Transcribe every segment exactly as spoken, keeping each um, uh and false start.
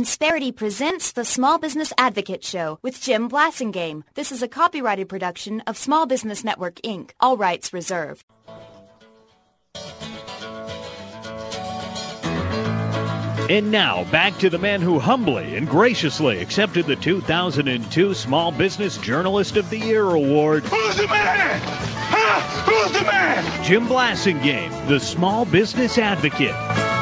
Insperity presents the Small Business Advocate Show with Jim Blasingame. This is a copyrighted production of Small Business Network, Incorporated. All rights reserved. And now, back to the man who humbly and graciously accepted the two thousand two Small Business Journalist of the Year Award. Who's the man? Huh? Who's the man? Jim Blasingame, the Small Business Advocate.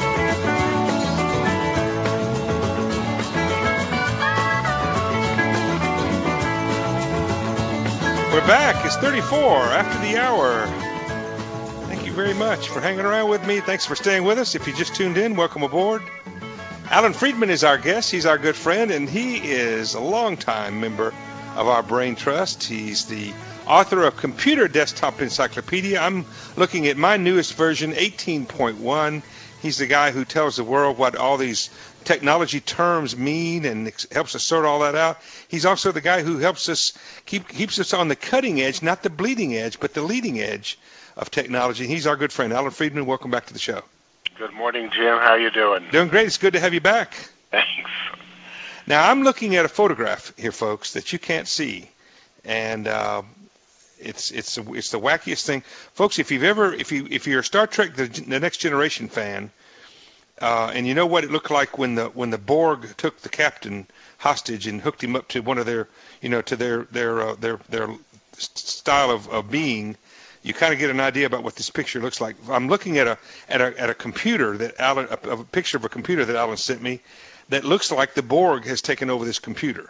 We're back. It's thirty-four after the hour. Thank you very much for hanging around with me. Thanks for staying with us. If you just tuned in, welcome aboard. Alan Friedman is our guest. He's our good friend, and he is a longtime member of our Brain Trust. He's the author of Computer Desktop Encyclopedia. I'm looking at my newest version, eighteen point one. He's the guy who tells the world what all these technology terms mean and helps us sort all that out. He's also the guy who helps us keep keeps us on the cutting edge, not the bleeding edge, but the leading edge of technology. He's our good friend, Alan Friedman. Welcome back to the show. Good morning, Jim. How you doing? Doing great. It's good to have you back. Thanks. Now, I'm looking at a photograph here, folks, that you can't see, and uh, it's it's it's the wackiest thing, folks. If you've ever if you if you're a Star Trek: The, the Next Generation fan, uh, and you know what it looked like when the when the Borg took the captain hostage and hooked him up to one of their you know to their their uh, their their style of, of being. You kind of get an idea about what this picture looks like. I'm looking at a at a at a computer that Alan, a, a picture of a computer that Alan sent me, that looks like the Borg has taken over this computer.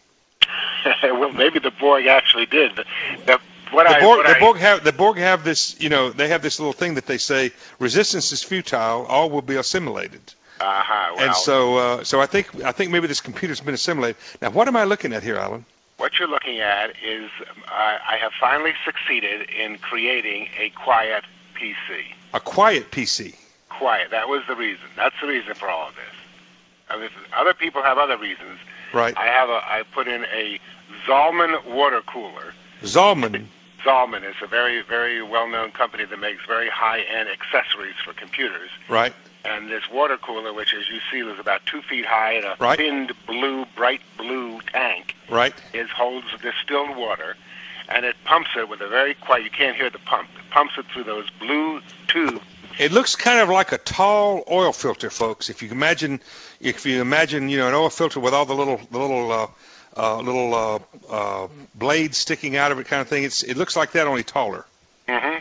Well, maybe the Borg actually did. The, the, what the I, Borg, what the I, Borg have the Borg have this. You know, they have this little thing that they say resistance is futile. All will be assimilated. Uh-huh, well, and so, uh, so I think I think maybe this computer's been assimilated. Now, what am I looking at here, Alan? What you're looking at is uh, I have finally succeeded in creating a quiet P C. A quiet P C. Quiet. That was the reason. That's the reason for all of this. I mean, other people have other reasons. Right. I have a. I put in a Zalman water cooler. Zalman. Zalman is a very, very well-known company that makes very high-end accessories for computers. Right. And this water cooler, which as you see is about two feet high in a right. thinned blue, bright blue tank, right. is holds distilled water, and it pumps it with a very quiet, you can't hear the pump, it pumps it through those blue tubes. It looks kind of like a tall oil filter, folks. If you imagine, if you imagine, you know, an oil filter with all the little, the little, uh, uh, little uh, uh, blades sticking out of it, kind of thing. It's, it looks like that, only taller. Mm-hmm.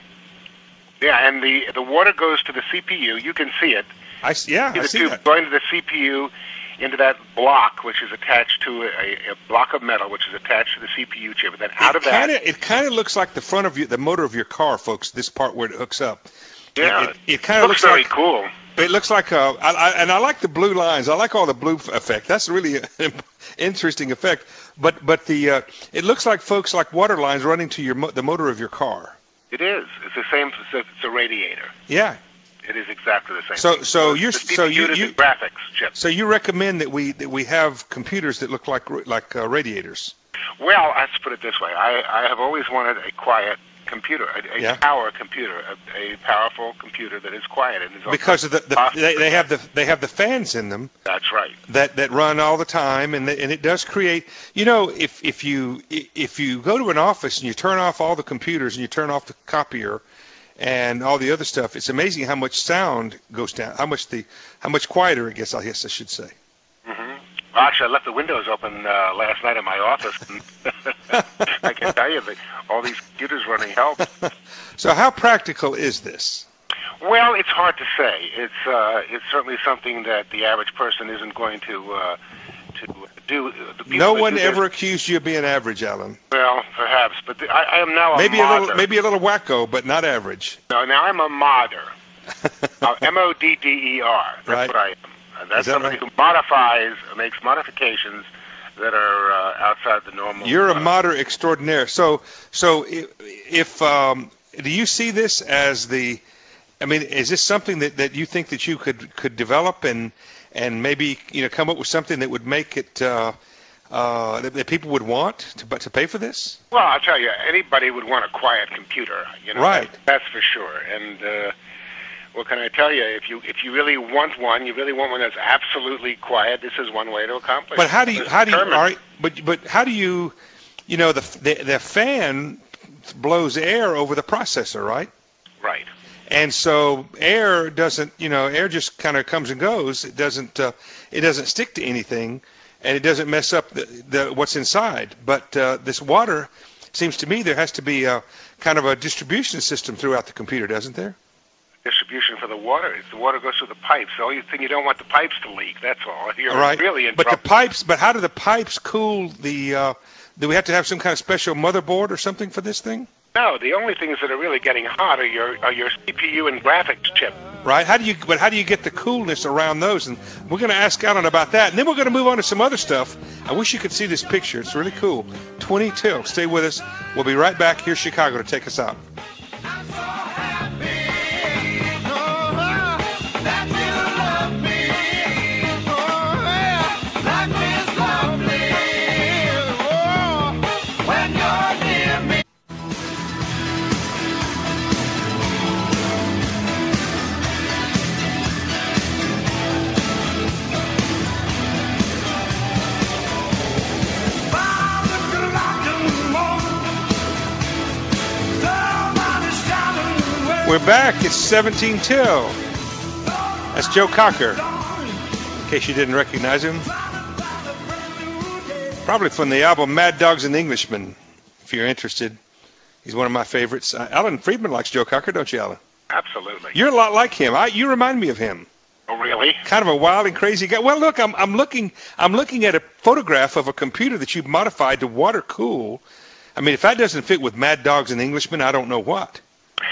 Yeah, and the the water goes to the C P U. You can see it. I yeah, see I the see tube that. Going to the C P U into that block, which is attached to a, a block of metal, which is attached to the C P U chip. And then out it of that, kinda, it kind of looks like the front of your, the motor of your car, folks. This part where it hooks up. Yeah, it, it, it kind of looks, looks very like, cool. It looks like a, I, I, and I like the blue lines. I like all the blue effect. That's really an interesting effect. But but the uh, it looks like, folks, like water lines running to your mo- the motor of your car. It is. It's the same. It's a radiator. Yeah. It is exactly the same. So thing. so you're the so you, you graphics chip. So you recommend that we that we have computers that look like like uh, radiators? Well, let's put it this way. I I have always wanted a quiet computer, a, a yeah. power computer, a, a powerful computer that is quiet and is because of the, the they, they have the they have the fans in them. That's right. That that run all the time, and the, and it does create. You know, if if you if you go to an office and you turn off all the computers and you turn off the copier and all the other stuff, it's amazing how much sound goes down. How much the how much quieter it gets. I guess I should say. Mm-hmm. Well, actually, I left the windows open uh, last night in my office, and I can tell you that all these computers running help. So how practical is this? Well, it's hard to say. It's uh, it's certainly something that the average person isn't going to uh, to do. The no one do ever this, accused you of being average, Alan. Well, perhaps, but the, I, I am now a maybe modder. a little maybe a little wacko, but not average. No, now I'm a modder. uh, M O D D E R. That's right. what I am. And that's that somebody right? who modifies, makes modifications that are uh, outside the normal. You're a uh, modder extraordinaire. So, so if, if um, do you see this as the? I mean, is this something that, that you think that you could could develop and and maybe you know come up with something that would make it uh, uh, that, that people would want to but to pay for this? Well, I'll tell you, anybody would want a quiet computer. You know, right. That, that's for sure. And uh, What can I tell you? If you if you really want one, you really want one that's absolutely quiet. This is one way to accomplish. But how do you It's how do you all determined. right? But but how do you, you know, the the, the fan blows air over the processor, right? Right. And so air doesn't, you know, air just kind of comes and goes. It doesn't uh, it doesn't stick to anything, and it doesn't mess up the, the what's inside. But uh, this water, seems to me, there has to be a kind of a distribution system throughout the computer, doesn't there? Distribution for the water. If the water goes through the pipes, the only thing you don't want the pipes to leak. That's all. You're All right. really in but trouble. the pipes, but how do the pipes cool the? Uh, do we have to have some kind of special motherboard or something for this thing? No, the only things that are really getting hot are your are your C P U and graphics chip. Right? How do you? But how do you get the coolness around those? And we're going to ask Alan about that, and then we're going to move on to some other stuff. I wish you could see this picture. It's really cool. twenty till. Stay with us. We'll be right back. Here's Chicago to take us out. We're back. It's seventeen till. That's Joe Cocker. In case you didn't recognize him. Probably from the album Mad Dogs and Englishmen, if you're interested. He's one of my favorites. Uh, Alan Friedman likes Joe Cocker, don't you, Alan? Absolutely. You're a lot like him. I, you remind me of him. Oh, really? Kind of a wild and crazy guy. Well, look, I'm, I'm looking I'm looking at a photograph of a computer that you've modified to water cool. I mean, if that doesn't fit with Mad Dogs and Englishmen, I don't know what.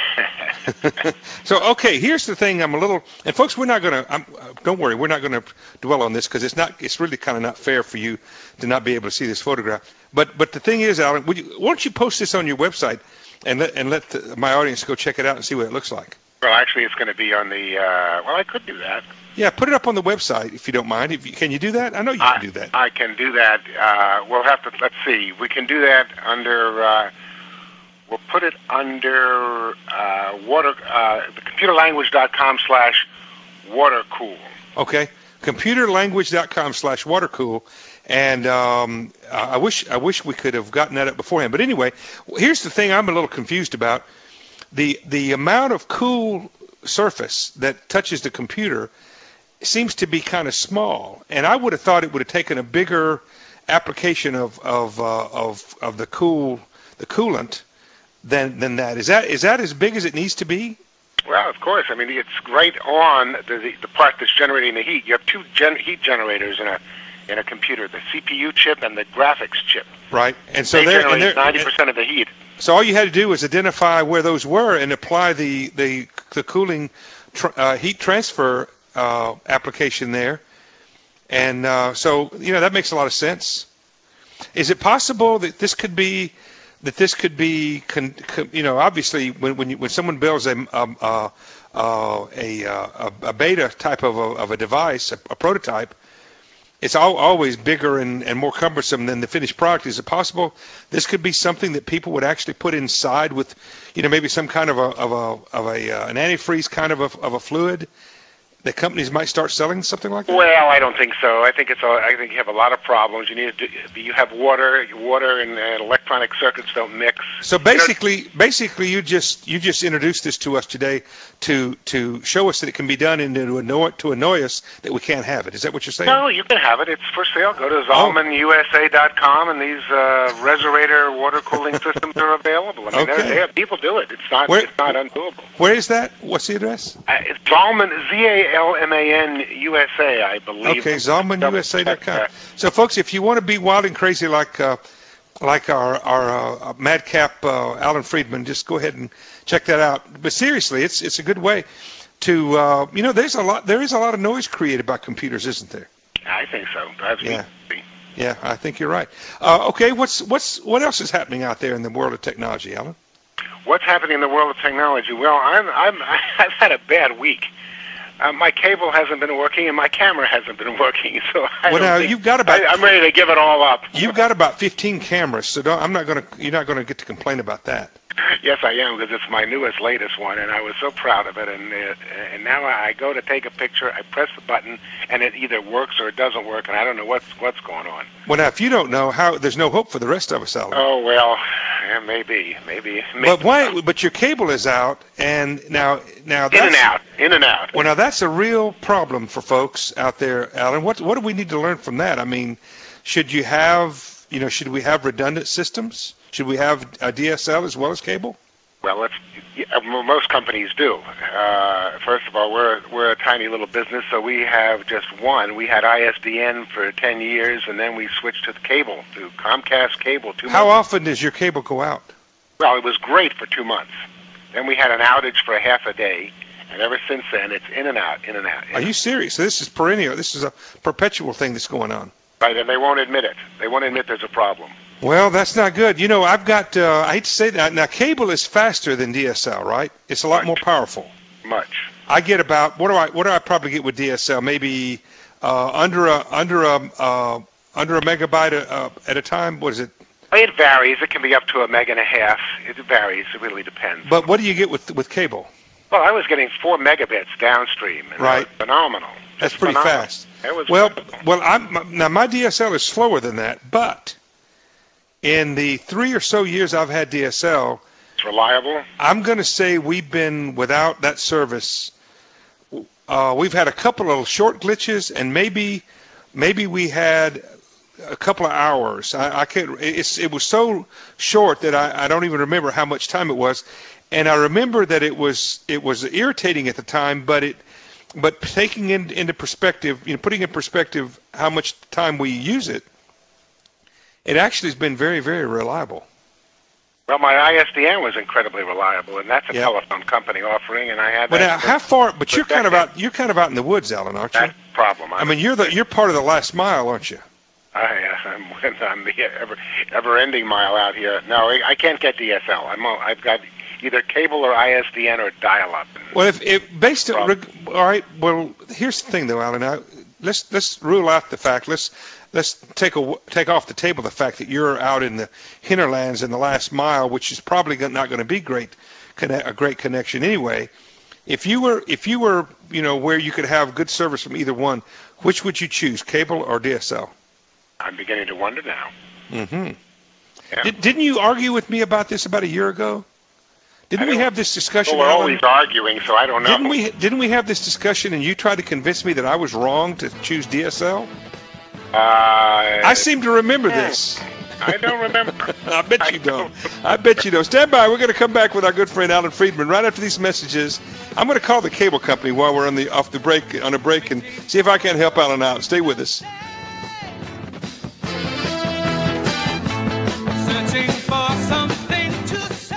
So, okay, here's the thing. I'm a little, and folks, we're not going to, don't worry, we're not going to dwell on this because it's not, it's really kind of not fair for you to not be able to see this photograph. But, but the thing is, Alan, would you, why don't you post this on your website and let, and let the, my audience go check it out and see what it looks like? Well, actually, it's going to be on the, uh, well, I could do that. Yeah, put it up on the website if you don't mind. If you, can you do that? I know you I, can do that. I can do that. Uh, we'll have to, let's see, we can do that under, uh, we'll put it under uh, water, uh, the computerlanguage.com slash watercool. Okay, computerlanguage.com slash watercool. And um, I wish I wish we could have gotten that up beforehand. But anyway, here's the thing I'm a little confused about. The, the amount of cool surface that touches the computer seems to be kind of small. And I would have thought it would have taken a bigger application of, of, uh, of, of the cool the coolant than than that. Is that is that as big as it needs to be? Well, of course. I mean, it's right on the the, the part that's generating the heat. You have two gen- heat generators in a in a computer: the C P U chip and the graphics chip. Right, and so they they're, generate and they're, ninety percent of the heat. So all you had to do was identify where those were and apply the the the cooling tr- uh, heat transfer uh, application there, and uh, so you know that makes a lot of sense. Is it possible that this could be that this could be, con, con, you know, obviously when when, you, when someone builds a a, a, a, a, a beta type of a, of a device, a, a prototype, it's all, always bigger and, and more cumbersome than the finished product. Is it possible this could be something that people would actually put inside with, you know, maybe some kind of a of a of a uh, an antifreeze kind of a, of a fluid? That companies might start selling something like that? Well, I don't think so. I think it's. A, I think you have a lot of problems. You need to. Do, you have water. Water and uh, electronic circuits don't mix. So basically, you know, basically, you just you just introduced this to us today to to show us that it can be done and to annoy to annoy us that we can't have it. Is that what you're saying? No, you can have it. It's for sale. Go to Zalman U S A dot com and these uh, Reserator water cooling systems are available. I mean, Okay. they have, people do it. It's not. Where- it's not undoable. Where is that? What's the address? Uh, it's Zalman, Z A L M A N U S A, I believe. Okay, Zalman U S A dot com. Double check So, folks, if you want to be wild and crazy like uh, like our our uh, madcap uh, Alan Friedman, just go ahead and check that out. But seriously, it's it's a good way to uh, you know. There's a lot. There is a lot of noise created by computers, isn't there? that. I think so. Drives me Yeah. crazy. Yeah, I think you're right. Uh, okay, what's what's what else is happening out there in the world of technology, Alan? What's happening in the world of technology? Well, I'm I'm I've had a bad week. Uh, my cable hasn't been working, and my camera hasn't been working. So I Well, don't now think- you've got about I, I'm ready to give it all up. you've got about fifteen cameras, so don't, I'm not going to you're not going to get to complain about that. Yes, I am, because it's my newest, latest one, and I was so proud of it. And uh, and now I go to take a picture, I press the button, and it either works or it doesn't work, and I don't know what's what's going on. Well, now, if you don't know, how there's no hope for the rest of us, Alan. Oh well, yeah, maybe, maybe. maybe. But why? But your cable is out, and now now that's, in and out, in and out. Well, now that's a real problem for folks out there, Alan. What what do we need to learn from that? I mean, should you have, you know, should we have redundant systems? Should we have a D S L as well as cable? Well, it's, yeah, most companies do. Uh, first of all, we're we're a tiny little business, so we have just one. We had I S D N for ten years, and then we switched to the cable, to Comcast cable. Two How months. often does your cable go out? Well, it was great for two months. Then we had an outage for a half a day, and ever since then, it's in and out, in and out. In Are you serious? So this is perennial. This is a perpetual thing that's going on. Right, and they won't admit it. They won't admit there's a problem. Well, that's not good. You know, I've got, uh, I hate to say that, now cable is faster than D S L, right? It's a lot Much. more powerful. Much. I get about, what do I, what do I probably get with D S L? Maybe uh, under a, under a, uh, under a megabyte a, uh, at a time? What is it? It varies. It can be up to a meg and a half. It varies. It really depends. But what do you get with with cable? Well, I was getting four megabits downstream. And Right. That was phenomenal. That's Just pretty phenomenal. fast. It was Well, wonderful. well, I'm, now my D S L is slower than that, but in the three or so years I've had D S L, It's reliable. I'm going to say we've been without that service. Uh, we've had a couple of short glitches, and maybe, maybe we had a couple of hours. I, I can't. It's it was so short that I, I don't even remember how much time it was, and I remember that it was it was irritating at the time, but it. But taking in, into perspective, you know, putting in perspective how much time we use it, it actually has been very, very reliable. Well, my I S D N was incredibly reliable, and that's a Yeah. telephone company offering, and I had But that. now, for- how far? But for you're kind of decades. out. You're kind of out in the woods, Alan, aren't you? That's the problem. I mean, you're the you're part of the last mile, aren't you? I, uh, I'm, I'm the ever, ever-ending mile out here. No, I I can't get D S L. I'm, all- I've got either cable or I S D N or dial-up. Well, if, if based on, Problem. all right. Well, here's the thing, though, Alan. Now, let's let's rule out the fact. Let's let's take a take off the table the fact that you're out in the hinterlands in the last mile, which is probably go- not going to be great, conne- a great connection anyway. If you were if you were you know where you could have good service from either one, which would you choose, cable or D S L? I'm beginning to wonder now. Mm-hmm. Yeah. Did, didn't you argue with me about this about a year ago? Didn't I we don't- have this discussion? Well, we're Alan? always arguing, so I don't know. Didn't we? Didn't we have this discussion, and you tried to convince me that I was wrong to choose D S L? Uh, I seem to remember this. I don't remember. I bet I you don't. I bet you don't. Stand by. We're going to come back with our good friend Alan Friedman right after these messages. I'm going to call the cable company while we're on the off the break on a break and see if I can help Alan out. Stay with us. Searching for something to say.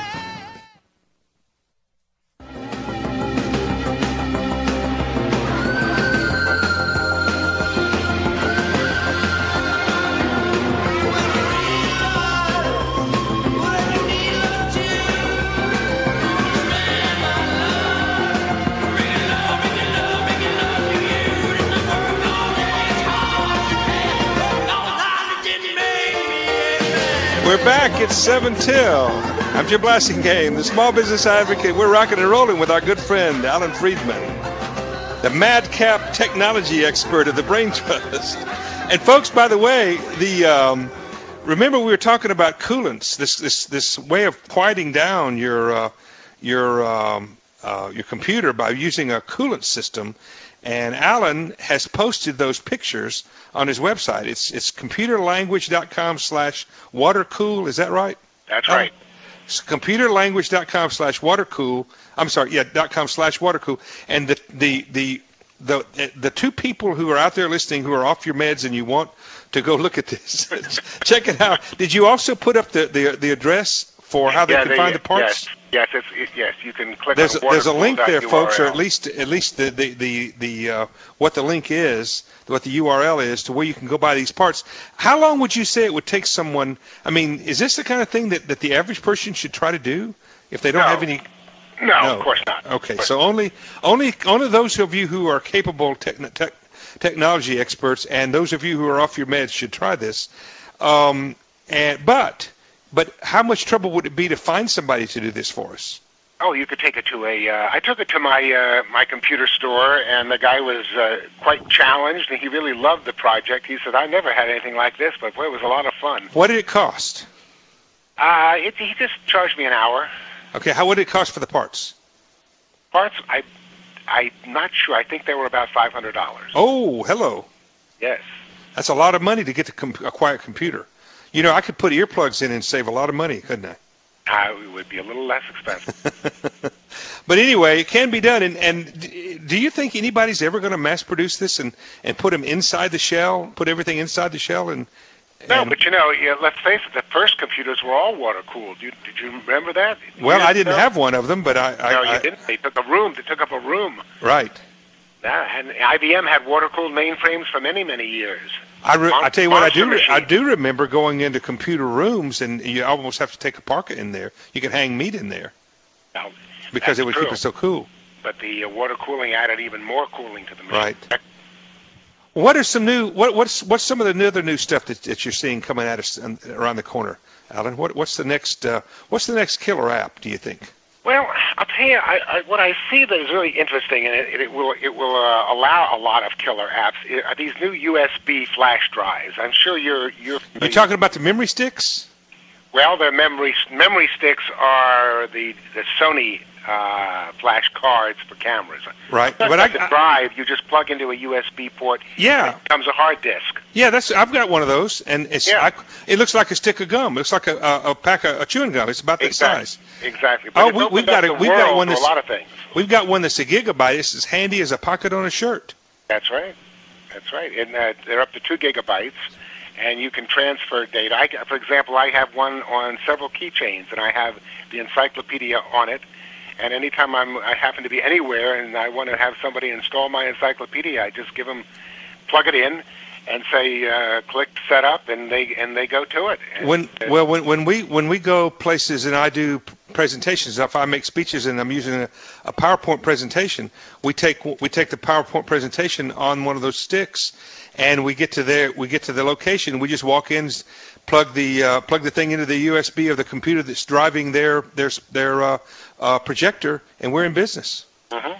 We're back. It's seven till. I'm Jim Blasingame, the small business advocate. We're rocking and rolling with our good friend Alan Friedman, the madcap technology expert of the Brain Trust. And folks, by the way, the um, remember we were talking about coolants, this this this way of quieting down your uh, your um, uh, your computer by using a coolant system. And Alan has posted those pictures on his website. It's it's computerlanguage.com slash watercool. Is that right? That's right. It's computerlanguage.com slash watercool. I'm sorry, yeah, dot com slash watercool. And the the the the the two people who are out there listening who are off your meds and you want to go look at this, check it out. Did you also put up the the, the address for how they Yeah, can find the parts? Yes, yes, it's, it, yes. You can click There's a, on there's a link there, folks, or watercool dot U R L. at least at least the the the, the uh, what the link is, what the U R L is, to where you can go buy these parts. How long would you say it would take someone? I mean, is this the kind of thing that, that the average person should try to do if they don't No. have any? No, No. of course not. Okay, But- so only only only those of you who are capable techn tech, technology experts and those of you who are off your meds should try this. Um, and but But how much trouble would it be to find somebody to do this for us? Oh, you could take it to a. Uh, I took it to my uh, my computer store, and the guy was uh, quite challenged, and he really loved the project. He said, "I never had anything like this, but boy, it was a lot of fun." What did it cost? Uh, it, he just charged me an hour. Okay, how would it cost for the parts? Parts, I, I'm not sure. I think they were about five hundred dollars. Oh, hello. Yes. That's a lot of money to get to com- a quiet computer. You know, I could put earplugs in and save a lot of money, couldn't I? Uh, it would be a little less expensive. But anyway, it can be done. And, and do you think anybody's ever going to mass produce this and, and put them inside the shell, put everything inside the shell? And, and No, but you know, yeah, let's face it, the first computers were all water cooled. You, did you remember that? Well, Years I didn't ago? have one of them, but I... I No, you I, didn't. They took a room. They took up a room. Right. Yeah, and I B M had water-cooled mainframes for many, many years. I, re- I tell you what, I do re- Monster I machine. do remember going into computer rooms, and you almost have to take a parka in there. You can hang meat in there Now, because that's it would true. keep it so cool. But the uh, water cooling added even more cooling to the machine. Right. What are some new? What, what's what's some of the other new stuff that, that you're seeing coming at us on, around the corner, Alan? What what's the next uh, what's the next killer app? Do you think? Well, I'll tell you, I, I, what I see that is really interesting, and it, it will it will uh, allow a lot of killer apps, are these new U S B flash drives. I'm sure you're you're. You're talking about the memory sticks? Well, the memory memory sticks are the the Sony uh, flash cards for cameras. Right, But but like I- the drive, you just plug into a U S B port. Yeah. It becomes a hard disk. Yeah, that's I've got one of those, and it's Yeah. I, it looks like a stick of gum. It looks like a, a, a pack of a chewing gum. It's about that Exactly. size. Exactly. But Oh, it's we, opened we've got up it. the We've got world one for that's a lot of things. We've got one that's a gigabyte. It's as handy as a pocket on a shirt. That's right. That's right. And uh, they're up to two gigabytes, and you can transfer data. I, for example, I have one on several keychains, and I have the encyclopedia on it. And anytime I'm, I happen to be anywhere and I want to have somebody install my encyclopedia, I just give them, plug it in, and say, uh, click set up, and they and they go to it. And, When uh, well, when when we when we go places and I do presentations, if I make speeches and I'm using a, a PowerPoint presentation, we take we take the PowerPoint presentation on one of those sticks, and we get to there we get to the location. We just walk in, plug the uh, plug the thing into the U S B of the computer that's driving their their their uh, uh, projector, and we're in business. mhm.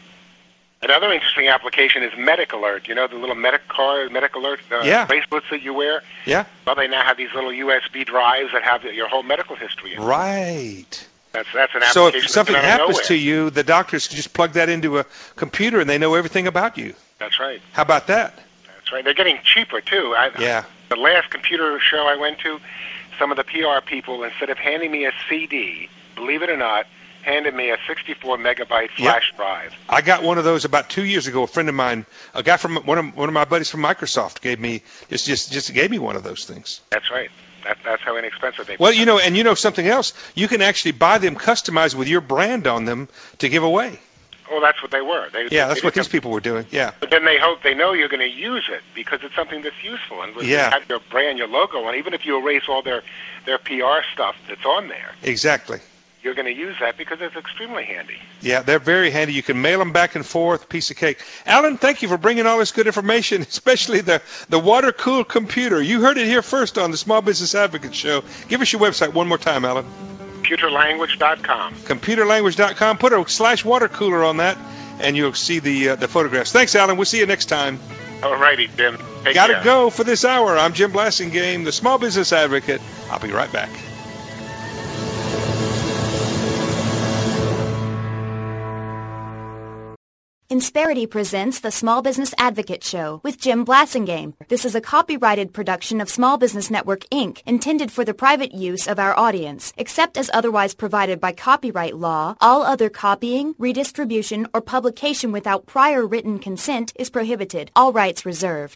Another interesting application is Medic Alert. You know the little Medic card, Medic Alert uh, Yeah. bracelets that you wear? Yeah. Well, they now have these little U S B drives that have your whole medical history in it. Right. That's that's an So application if something that's been out of happens nowhere. to you, the doctors can just plug that into a computer and they know everything about you. That's right. How about that? That's right. They're getting cheaper too. I, Yeah. The last computer show I went to, some of the P R people, instead of handing me a C D, believe it or not, handed me a sixty-four megabyte flash drive. I got one of those about two years ago. A friend of mine, a guy from one of one of my buddies from Microsoft, gave me just just just gave me one of those things. That's right. That, that's how inexpensive they. Well, you know, and you know something else. You can actually buy them customized with your brand on them to give away. Oh, that's what they were. They, Yeah, they that's what did these people were doing. Yeah. But then they hope they know you're going to use it because it's something that's useful, and with Yeah. have your brand, your logo on. Even if you erase all their their P R stuff that's on there, Exactly. you're going to use that because it's extremely handy. Yeah, they're very handy. You can mail them back and forth, piece of cake. Alan, thank you for bringing all this good information, especially the, the water-cooled computer. You heard it here first on the Small Business Advocate Show. Give us your website one more time, Alan. computer language dot com. computer language dot com. Put a slash water cooler on that, and you'll see the uh, the photographs. Thanks, Alan. We'll see you next time. All righty, Jim. Take Gotta care. go for this hour. I'm Jim Blassingame, the Small Business Advocate. I'll be right back. Insperity presents the Small Business Advocate Show with Jim Blassingame. This is a copyrighted production of Small Business Network, Incorporated, intended for the private use of our audience. Except as otherwise provided by copyright law, all other copying, redistribution, or publication without prior written consent is prohibited. All rights reserved.